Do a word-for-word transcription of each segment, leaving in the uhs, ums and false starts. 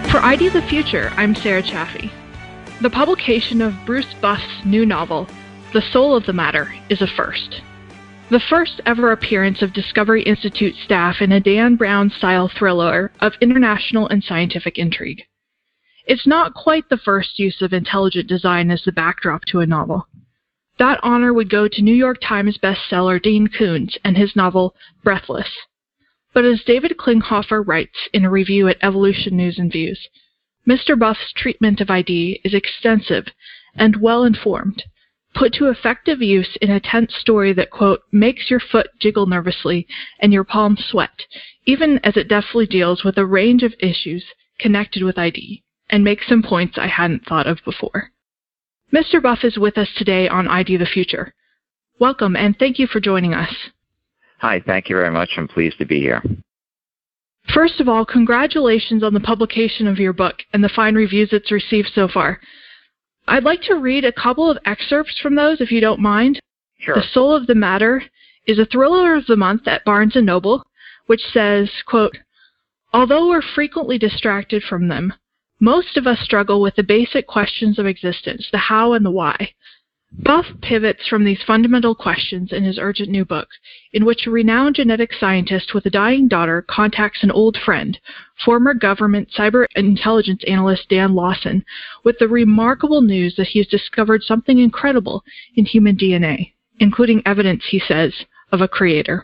For I D the Future, I'm Sarah Chaffee. The publication of Bruce Buff's new novel, The Soul of the Matter, is a first. The first ever appearance of Discovery Institute staff in a Dan Brown-style thriller of international and scientific intrigue. It's not quite the first use of intelligent design as the backdrop to a novel. That honor would go to New York Times bestseller Dean Koontz and his novel Breathless. But as David Klinghoffer writes in a review at Evolution News and Views, Mister Buff's treatment of I D is extensive and well-informed, put to effective use in a tense story that, quote, makes your foot jiggle nervously and your palm sweat, even as it deftly deals with a range of issues connected with I D, and makes some points I hadn't thought of before. Mister Buff is with us today on I D the Future. Welcome, and thank you for joining us. Hi, thank you very much. I'm pleased to be here. First of all, congratulations on the publication of your book and the fine reviews it's received so far. I'd like to read a couple of excerpts from those, if you don't mind. Sure. The Soul of the Matter is a thriller of the month at Barnes and Noble, which says, quote, although we're frequently distracted from them, most of us struggle with the basic questions of existence, the how and the why. Buff pivots from these fundamental questions in his urgent new book, in which a renowned genetic scientist with a dying daughter contacts an old friend, former government cyber intelligence analyst Dan Lawson, with the remarkable news that he has discovered something incredible in human D N A, including evidence, he says, of a creator.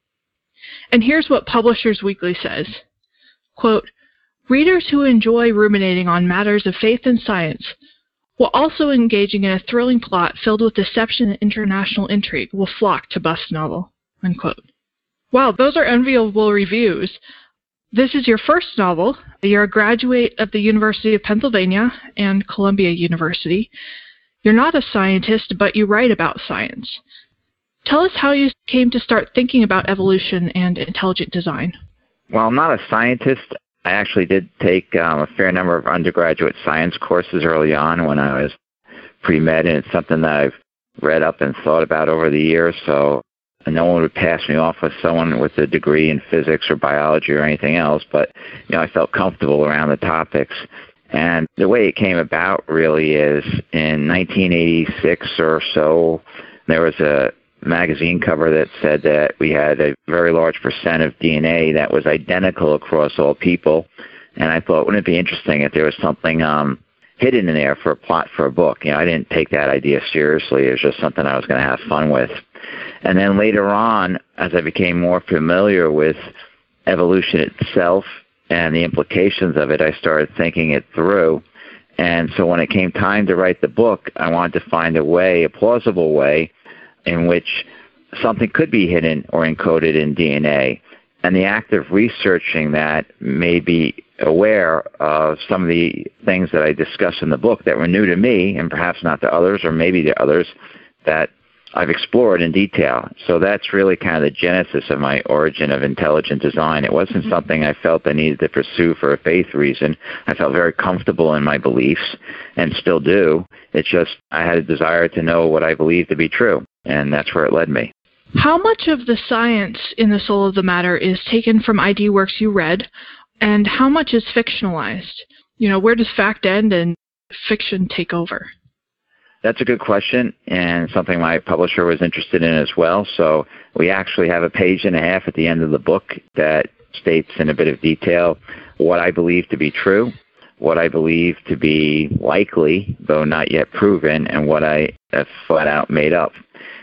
And here's what Publishers Weekly says, quote, readers who enjoy ruminating on matters of faith and science, while also engaging in a thrilling plot filled with deception and international intrigue, will flock to Buff's novel, unquote. Wow, those are enviable reviews. This is your first novel. You're a graduate of the University of Pennsylvania and Columbia University. You're not a scientist, but you write about science. Tell us how you came to start thinking about evolution and intelligent design. Well, I'm not a scientist. I actually did take um, a fair number of undergraduate science courses early on when I was pre-med, and it's something that I've read up and thought about over the years, so no one would pass me off as someone with a degree in physics or biology or anything else, but you know, I felt comfortable around the topics. And the way it came about really is in nineteen eighty-six or so, there was a magazine cover that said that we had a very large percent of D N A that was identical across all people. And I thought, wouldn't it be interesting if there was something um, hidden in there for a plot for a book? You know, I didn't take that idea seriously. It was just something I was going to have fun with. And then later on, as I became more familiar with evolution itself and the implications of it, I started thinking it through. And so when it came time to write the book, I wanted to find a way, a plausible way, in which something could be hidden or encoded in D N A. And the act of researching that made me aware of some of the things that I discussed in the book that were new to me, and perhaps not to others, or maybe to others, that I've explored in detail. So that's really kind of the genesis of my origin of intelligent design. It wasn't something I felt I needed to pursue for a faith reason. I felt very comfortable in my beliefs, and still do. It's just I had a desire to know what I believed to be true. And that's where it led me. How much of the science in The Soul of the Matter is taken from I D works you read, and how much is fictionalized? You know, where does fact end and fiction take over? That's a good question, and something my publisher was interested in as well. So we actually have a page and a half at the end of the book that states in a bit of detail what I believe to be true, what I believe to be likely, though not yet proven, and what I have flat out made up.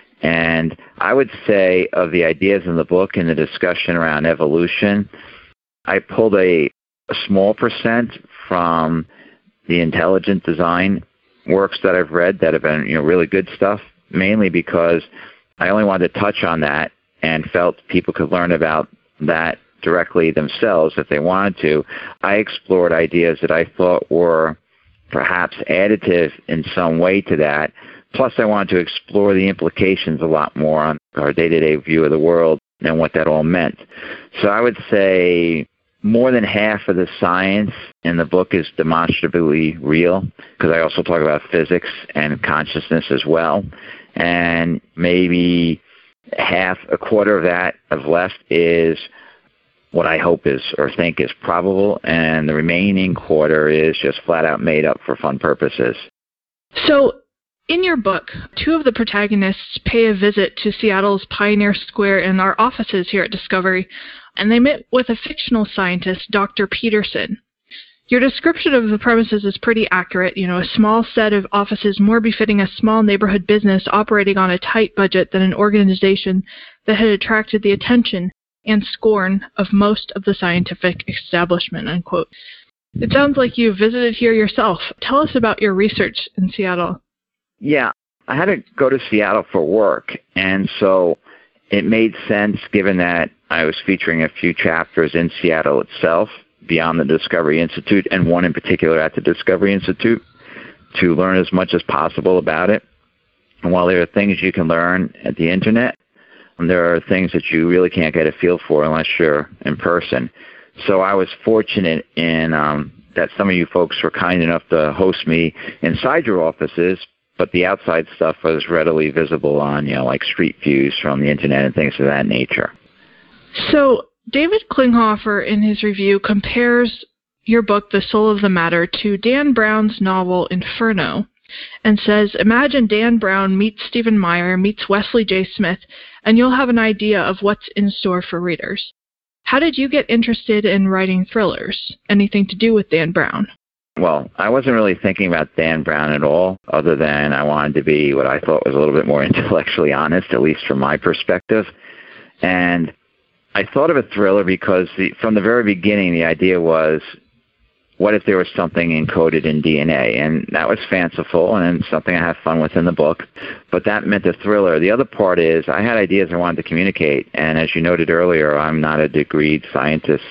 And I would say of the ideas in the book and the discussion around evolution, I pulled a, a small percent from the intelligent design works that I've read that have been, you know, really good stuff, mainly because I only wanted to touch on that and felt people could learn about that directly themselves if they wanted to. I explored ideas that I thought were perhaps additive in some way to that. Plus, I wanted to explore the implications a lot more on our day-to-day view of the world and what that all meant. So I would say more than half of the science in the book is demonstrably real, because I also talk about physics and consciousness as well. And maybe half, a quarter of that of left is what I hope is or think is probable, and the remaining quarter is just flat out made up for fun purposes. So, in your book, two of the protagonists pay a visit to Seattle's Pioneer Square and our offices here at Discovery, and they meet with a fictional scientist, Doctor Peterson. Your description of the premises is pretty accurate, you know, a small set of offices more befitting a small neighborhood business operating on a tight budget than an organization that had attracted the attention and scorn of most of the scientific establishment, unquote. It sounds like you visited here yourself. Tell us about your research in Seattle. Yeah, I had to go to Seattle for work, and so it made sense given that I was featuring a few chapters in Seattle itself, beyond the Discovery Institute, and one in particular at the Discovery Institute, to learn as much as possible about it. And while there are things you can learn at the internet, there are things that you really can't get a feel for unless you're in person. So I was fortunate in um, that some of you folks were kind enough to host me inside your offices, but the outside stuff was readily visible on, you know, like street views from the internet and things of that nature. So David Klinghoffer, in his review, compares your book, The Soul of the Matter, to Dan Brown's novel Inferno, and says, imagine Dan Brown meets Stephen Meyer, meets Wesley J. Smith, and you'll have an idea of what's in store for readers. How did you get interested in writing thrillers? Anything to do with Dan Brown? Well, I wasn't really thinking about Dan Brown at all, other than I wanted to be what I thought was a little bit more intellectually honest, at least from my perspective. And I thought of a thriller because the, from the very beginning, the idea was, what if there was something encoded in D N A? And that was fanciful and something I have fun with in the book, but that meant a thriller. The other part is I had ideas I wanted to communicate, and as you noted earlier, I'm not a degreed scientist,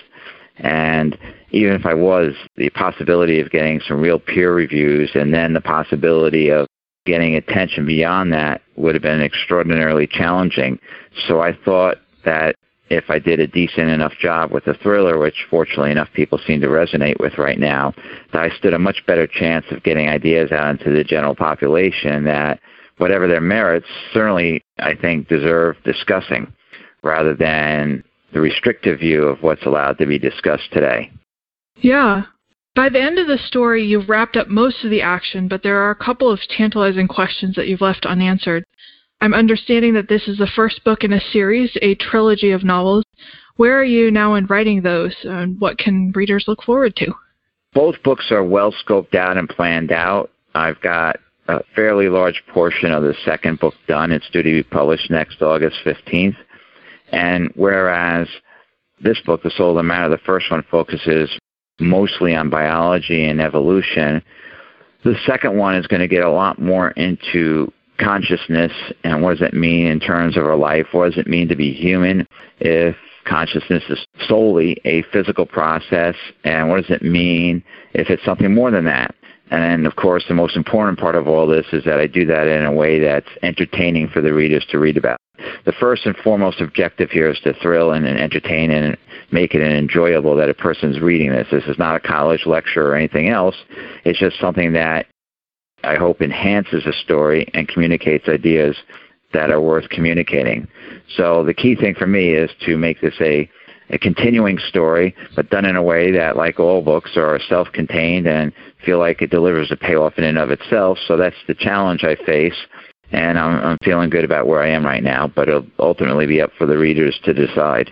and even if I was, the possibility of getting some real peer reviews and then the possibility of getting attention beyond that would have been extraordinarily challenging. So I thought that if I did a decent enough job with a thriller, which fortunately enough people seem to resonate with right now, that I stood a much better chance of getting ideas out into the general population that, whatever their merits, certainly I think deserve discussing, rather than the restrictive view of what's allowed to be discussed today. Yeah. By the end of the story, you've wrapped up most of the action, but there are a couple of tantalizing questions that you've left unanswered. I'm understanding that this is the first book in a series, a trilogy of novels. Where are you now in writing those, and what can readers look forward to? Both books are well scoped out and planned out. I've got a fairly large portion of the second book done. It's due to be published next August fifteenth. And whereas this book, The Soul of the Matter, the first one focuses mostly on biology and evolution, the second one is going to get a lot more into consciousness and what does it mean in terms of our life? What does it mean to be human if consciousness is solely a physical process? And what does it mean if it's something more than that? And of course, the most important part of all this is that I do that in a way that's entertaining for the readers to read about. The first and foremost objective here is to thrill and entertain and make it enjoyable that a person's reading this. This is not a college lecture or anything else. It's just something that I hope enhances a story and communicates ideas that are worth communicating. So the key thing for me is to make this a, a continuing story, but done in a way that, like all books, are self-contained and feel like it delivers a payoff in and of itself. So that's the challenge I face, and I'm, I'm feeling good about where I am right now, but it'll ultimately be up for the readers to decide.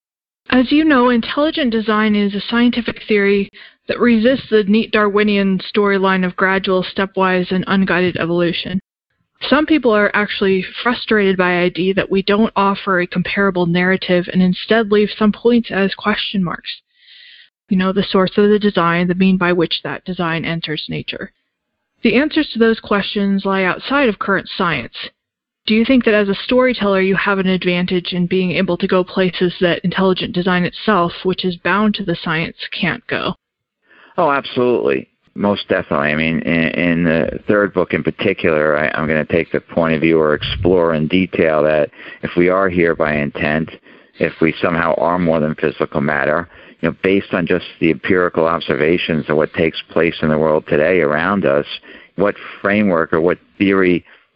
As you know, intelligent design is a scientific theory that resists the neat Darwinian storyline of gradual, stepwise, and unguided evolution. Some people are actually frustrated by the idea that we don't offer a comparable narrative and instead leave some points as question marks. You know, the source of the design, the mean by which that design enters nature. The answers to those questions lie outside of current science. Do you think that as a storyteller you have an advantage in being able to go places that intelligent design itself, which is bound to the science, can't go? Oh, absolutely. Most definitely. I mean, in, in the third book in particular, I, I'm going to take the point of view or explore in detail that if we are here by intent, if we somehow are more than physical matter, you know, based on just the empirical observations of what takes place in the world today around us, what framework or what theory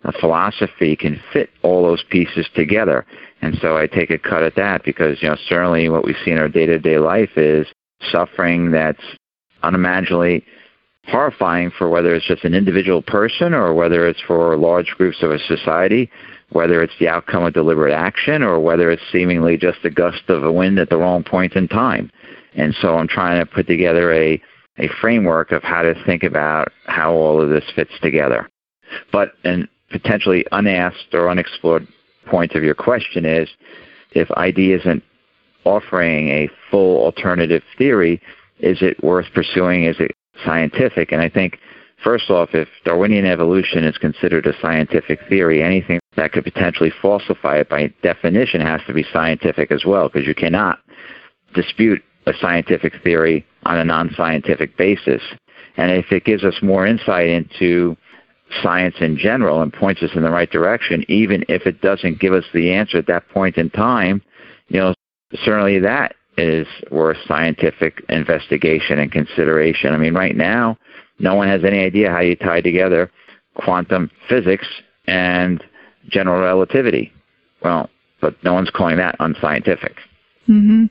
a philosophy can fit all those pieces together. And so I take a cut at that because, you know, certainly what we see in our day-to-day life is suffering that's unimaginably horrifying for whether it's just an individual person or whether it's for large groups of a society, whether it's the outcome of deliberate action or whether it's seemingly just a gust of a wind at the wrong point in time. And so I'm trying to put together a, a framework of how to think about how all of this fits together. But an potentially unasked or unexplored point of your question is, if I D isn't offering a full alternative theory, is it worth pursuing? Is it scientific? And I think, first off, if Darwinian evolution is considered a scientific theory, anything that could potentially falsify it by definition has to be scientific as well, because you cannot dispute a scientific theory on a non-scientific basis. And if it gives us more insight into science in general and points us in the right direction, even if it doesn't give us the answer at that point in time, you know, certainly that is worth scientific investigation and consideration. I mean, right now, no one has any idea how you tie together quantum physics and general relativity. Well, but no one's calling that unscientific. Mm-hmm.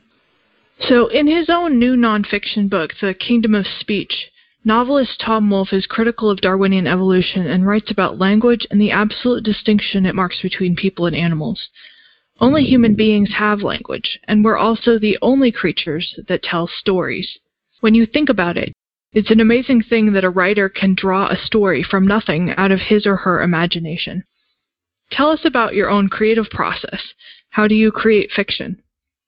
So in his own new nonfiction book, The Kingdom of Speech, novelist Tom Wolfe is critical of Darwinian evolution and writes about language and the absolute distinction it marks between people and animals. Only human beings have language, and we're also the only creatures that tell stories. When you think about it, it's an amazing thing that a writer can draw a story from nothing out of his or her imagination. Tell us about your own creative process. How do you create fiction?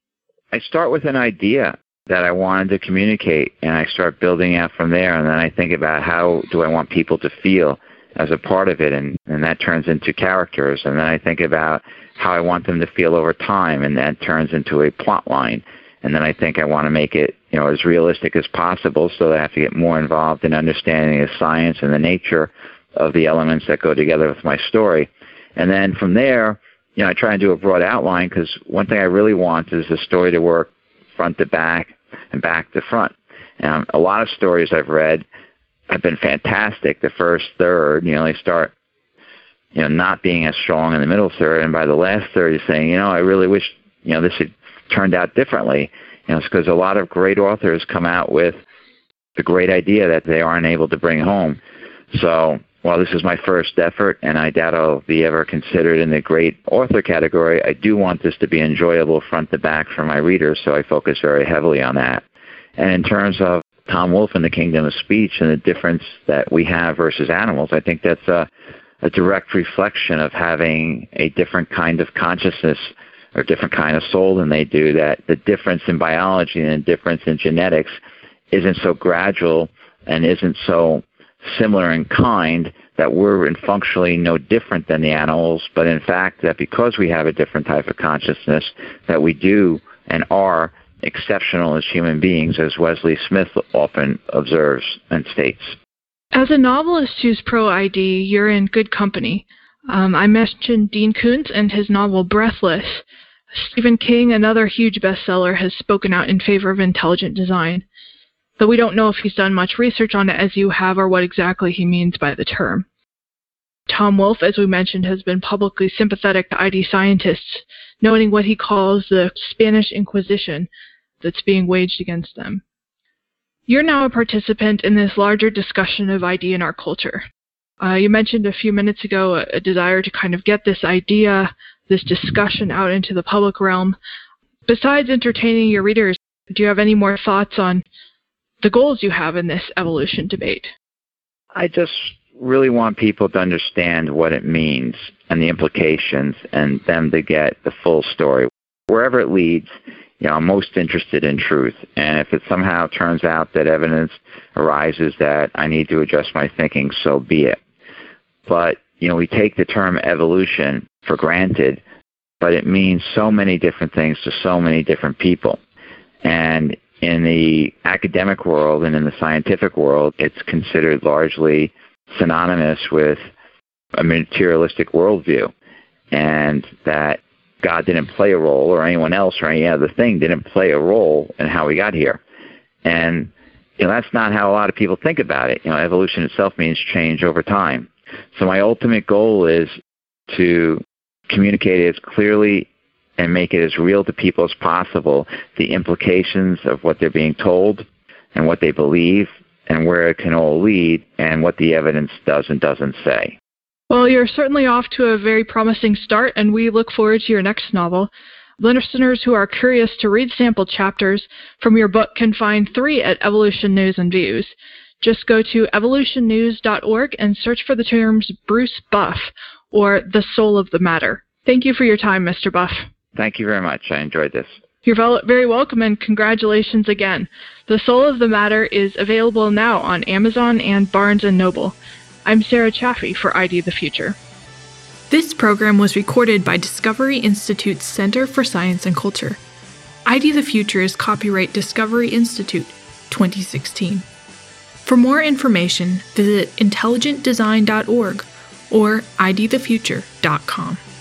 I start with an idea that I wanted to communicate, and I start building out from there, and then I think about how do I want people to feel as a part of it, and, and that turns into characters, and then I think about how I want them to feel over time, and that turns into a plot line, and then I think I want to make it, you know, as realistic as possible, so that I have to get more involved in understanding the science and the nature of the elements that go together with my story. And then from there, you know, I try and do a broad outline, because one thing I really want is the story to work front to back and back to front. And a lot of stories I've read have been fantastic. The first third, you know, they start, you know, not being as strong in the middle third, and by the last third, you're saying, you know, I really wish, you know, this had turned out differently. You know, it's because a lot of great authors come out with the great idea that they aren't able to bring home. So, while this is my first effort, and I doubt I'll be ever considered in the great author category, I do want this to be enjoyable front to back for my readers, so I focus very heavily on that. And in terms of Tom Wolfe and the Kingdom of Speech and the difference that we have versus animals, I think that's a, a direct reflection of having a different kind of consciousness or different kind of soul than they do, that the difference in biology and the difference in genetics isn't so gradual and isn't so similar in kind that we're in functionally no different than the animals, but in fact that because we have a different type of consciousness, that we do and are exceptional as human beings, as Wesley Smith often observes and states. As a novelist who's pro-I D, you're in good company. Um, I mentioned Dean Koontz and his novel Breathless. Stephen King, another huge bestseller, has spoken out in favor of intelligent design, though we don't know if he's done much research on it as you have or what exactly he means by the term. Tom Wolfe, as we mentioned, has been publicly sympathetic to I D scientists, noting what he calls the Spanish Inquisition that's being waged against them. You're now a participant in this larger discussion of I D in our culture. Uh, you mentioned a few minutes ago a, a desire to kind of get this idea, this discussion out into the public realm. Besides entertaining your readers, do you have any more thoughts on the goals you have in this evolution debate? I just really want people to understand what it means and the implications, and them to get the full story. Wherever it leads, you know, I'm most interested in truth. And if it somehow turns out that evidence arises that I need to adjust my thinking, so be it. But, you know, we take the term evolution for granted, but it means so many different things to so many different people. And in the academic world and in the scientific world, it's considered largely synonymous with a materialistic worldview, and that God didn't play a role, or anyone else or any other thing didn't play a role in how we got here. And, you know, that's not how a lot of people think about it. You know, evolution itself means change over time. So my ultimate goal is to communicate as clearly and make it as real to people as possible, the implications of what they're being told and what they believe and where it can all lead and what the evidence does and doesn't say. Well, you're certainly off to a very promising start, and we look forward to your next novel. Listeners who are curious to read sample chapters from your book can find three at Evolution News and Views. Just go to evolution news dot org and search for the terms Bruce Buff or The Soul of the Matter. Thank you for your time, Mister Buff. Thank you very much. I enjoyed this. You're very welcome, and congratulations again. The Soul of the Matter is available now on Amazon and Barnes and Noble. I'm Sarah Chaffee for I D the Future. This program was recorded by Discovery Institute's Center for Science and Culture. I D the Future is copyright Discovery Institute, twenty sixteen. For more information, visit intelligent design dot org or I D the future dot com.